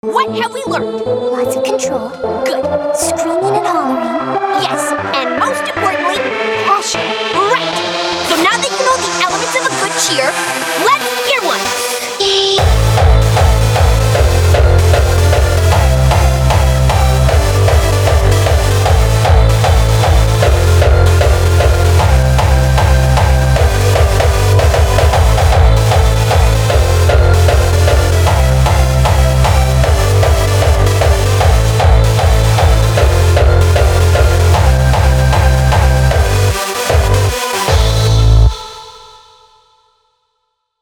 What have we learned? Lots of control. Good. Screaming and hollering. Yes, and most importantly, Passion. right. So now that you know the elements of a good cheer,